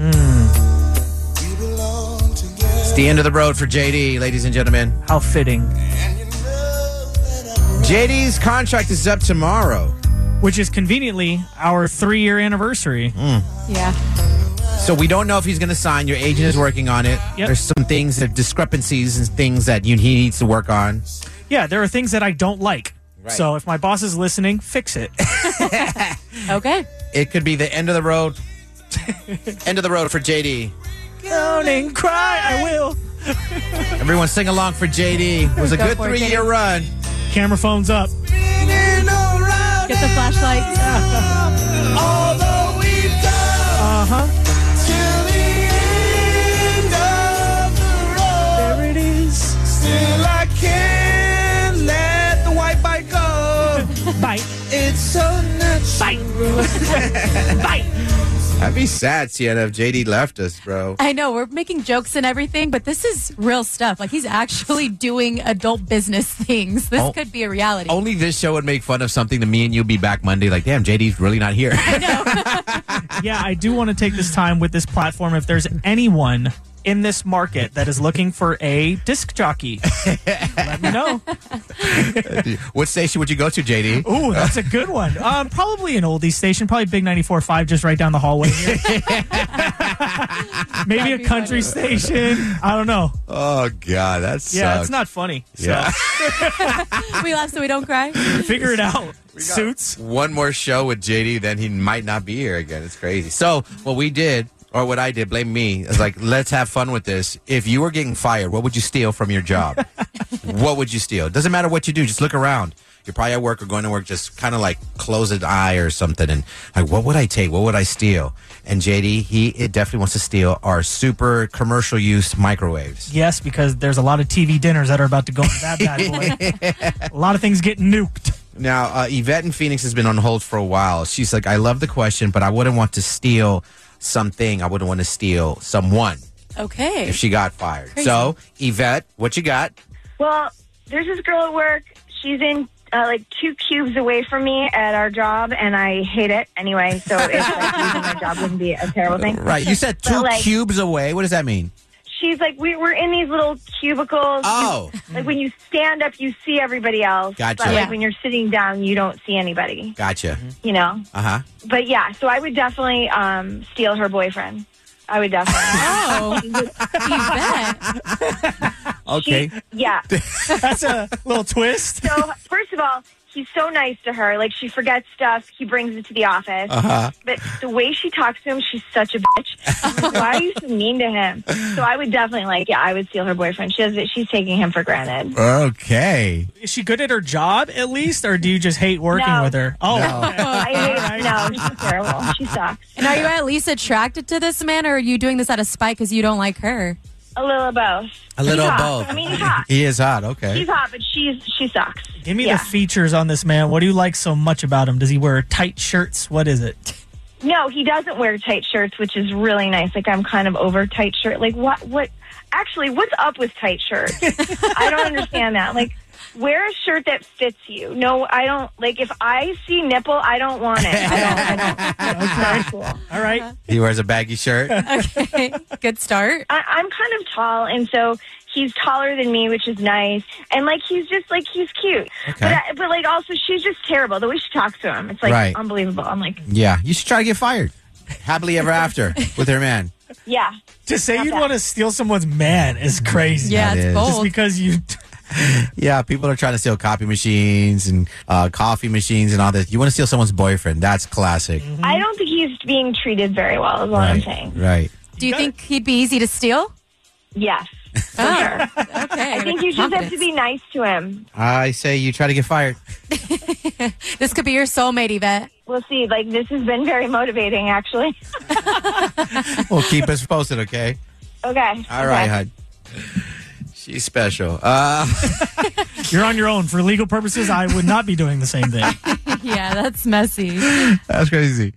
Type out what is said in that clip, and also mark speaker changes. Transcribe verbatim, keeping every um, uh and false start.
Speaker 1: It's the end of the road for J D, ladies and gentlemen.
Speaker 2: How fitting.
Speaker 1: J D's contract is up tomorrow.
Speaker 2: Which is conveniently our three-year anniversary.
Speaker 1: Mm.
Speaker 3: Yeah.
Speaker 1: So we don't know if he's going to sign. Your agent is working on it.
Speaker 2: Yep.
Speaker 1: There's some things, that discrepancies and things that you, he needs to work on.
Speaker 2: Yeah, there are things that I don't like.
Speaker 1: Right.
Speaker 2: So if my boss is listening, fix it.
Speaker 3: Okay.
Speaker 1: It could be the end of the road. End of the road for J D.
Speaker 2: Down and cry, I will.
Speaker 1: Everyone sing along for J D. It was a
Speaker 3: Go
Speaker 1: good
Speaker 3: for it,
Speaker 1: three-year
Speaker 3: J D.
Speaker 1: run.
Speaker 2: Camera phone's up.
Speaker 3: Get the flashlight.
Speaker 1: Although we've done
Speaker 2: Uh-huh.
Speaker 1: till the end of the road,
Speaker 2: There it is.
Speaker 1: still I can't let the white bite go.
Speaker 2: Bite.
Speaker 1: It's so natural.
Speaker 2: Bite. Bite.
Speaker 1: I'd be sad, Sienna, if J D left us, bro.
Speaker 3: I know, we're making jokes and everything, but this is real stuff. Like, he's actually doing adult business things. This
Speaker 1: Oh.
Speaker 3: could be a reality.
Speaker 1: Only this show would make fun of something to me and you'll be back Monday like, damn, J D's really not here.
Speaker 2: Yeah, I do want to take this time with this platform. If there's anyone in this market that is looking for a disc jockey, let me know.
Speaker 1: What station would you go to, J D?
Speaker 2: Ooh, that's a good one. Um, probably an oldie station, probably Big ninety-four point five, just right down the hallway here. Maybe
Speaker 3: That'd
Speaker 2: a
Speaker 3: be
Speaker 2: country
Speaker 3: funny.
Speaker 2: station. I don't know.
Speaker 1: Oh, God, that sucks.
Speaker 2: Yeah, it's not funny. So
Speaker 1: Yeah.
Speaker 3: We laugh so we don't cry.
Speaker 2: figure it out. Suits.
Speaker 1: One more show with J D, then he might not be here again. It's crazy. So what we did, or what I did, blame me, is like, let's have fun with this. If you were getting fired, what would you steal from your job? What would you steal? Doesn't matter what you do. Just look around. You're probably at work or going to work, just kind of like close an eye or something. And like, what would I take? What would I steal? And J D, he it definitely wants to steal our super commercial use microwaves.
Speaker 2: Yes, because there's a lot of T V dinners that are about to go into that bad boy. A lot of things get nuked.
Speaker 1: Now, uh, Yvette in Phoenix has been on hold for a while. She's like, I love the question, but I wouldn't want to steal something. I wouldn't want to steal someone
Speaker 3: Okay.
Speaker 1: if she got fired.
Speaker 3: Crazy.
Speaker 1: So, Yvette, what you got?
Speaker 4: Well, there's this girl at work. She's in uh, like two cubes away from me at our job, and I hate it anyway. So it's like losing my job wouldn't be a terrible thing.
Speaker 1: Right. You said
Speaker 4: But,
Speaker 1: two
Speaker 4: like-
Speaker 1: cubes away. What does that mean?
Speaker 4: She's like, we, we're in these little cubicles.
Speaker 1: Oh.
Speaker 4: Like when you stand up, you see everybody else.
Speaker 1: Gotcha.
Speaker 4: But
Speaker 3: Yeah.
Speaker 4: like when you're sitting down, you don't see anybody.
Speaker 1: Gotcha.
Speaker 4: You know.
Speaker 1: Uh-huh.
Speaker 4: But yeah, so I would definitely um, steal her boyfriend. I would definitely.
Speaker 3: Oh, you bet.
Speaker 1: Okay.
Speaker 4: She- yeah.
Speaker 2: That's a little twist.
Speaker 4: So first of all, he's so nice to her. Like she forgets stuff, he brings it to the office.
Speaker 1: Uh-huh.
Speaker 4: But the way she talks to him, she's such a bitch. Why are you so mean to him? So I would definitely like, yeah, I would steal her boyfriend. She does, she's taking him for granted.
Speaker 1: Okay.
Speaker 2: Is she good at her job at least, or do you just hate working
Speaker 4: No.
Speaker 2: with her? Oh,
Speaker 1: No.
Speaker 4: I hate no, she's terrible. She sucks.
Speaker 3: And are you at least attracted to this man, or are you doing this out of spite because you don't like her?
Speaker 4: A little of both.
Speaker 1: A little
Speaker 4: He's hot.
Speaker 1: both.
Speaker 4: I mean, he's hot.
Speaker 1: He is hot. Okay.
Speaker 4: He's hot, but she's she sucks.
Speaker 2: give me
Speaker 4: Yeah.
Speaker 2: the features on this man. What do you like so much about him? Does he wear tight shirts? What is it?
Speaker 4: No, he doesn't wear tight shirts, which is really nice. Like I'm kind of over tight shirt. Like what? What? Actually, what's up with tight shirts? I don't understand that. Like, wear a shirt that fits you. No, I don't. Like, if I see nipple, I don't want it. I don't. I don't. That's not cool.
Speaker 2: All right.
Speaker 1: He wears a baggy shirt.
Speaker 3: Okay, good start.
Speaker 4: I, I'm kind of tall, and so he's taller than me, which is nice. And like, he's just like he's cute.
Speaker 1: Okay.
Speaker 4: But I, but like, also, she's just terrible. The way she talks to him, it's like
Speaker 1: Right.
Speaker 4: unbelievable. I'm like,
Speaker 1: Yeah. You should try to get fired. Happily ever after with her man.
Speaker 4: yeah.
Speaker 2: To say
Speaker 4: Not
Speaker 2: you'd
Speaker 4: bad.
Speaker 2: want to steal someone's man is crazy.
Speaker 3: Yeah,
Speaker 1: That
Speaker 3: it's
Speaker 1: is.
Speaker 3: bold.
Speaker 2: Just because you.
Speaker 1: Yeah, people are trying to steal copy machines and uh, coffee machines and all this. You want to steal someone's boyfriend. That's classic.
Speaker 4: I don't think he's being treated very well. Is what I'm
Speaker 1: Right.
Speaker 4: saying.
Speaker 1: Right.
Speaker 3: Do you think he'd be easy to steal?
Speaker 4: Yes. For
Speaker 3: Oh,
Speaker 4: sure.
Speaker 3: okay.
Speaker 4: I think you just have to be nice to him.
Speaker 1: I say you try to get fired.
Speaker 3: This could be your soulmate, Yvette.
Speaker 4: We'll see. Like, this has been very motivating, actually.
Speaker 1: Well, keep us posted, okay?
Speaker 4: Okay.
Speaker 1: All right, hon. She's special. Uh,
Speaker 2: You're on your own. For legal purposes, I would not be doing the same thing.
Speaker 3: Yeah, that's messy.
Speaker 1: that's crazy.